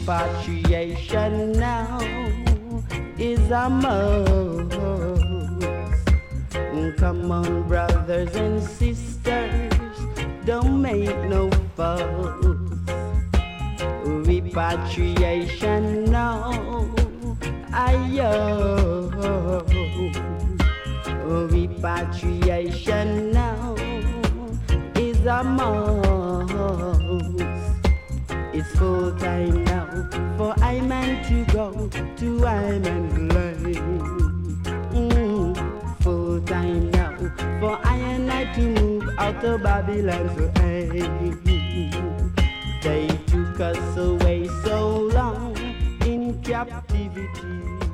repatriation now is a must. Come on, brothers and sisters, don't make no fuss. Repatriation now, ayo. Repatriation now is a must. It's full time now for I man to go to I man's land. Full time now for I and I to move out of Babylon. So hey, they took us away so long in captivity.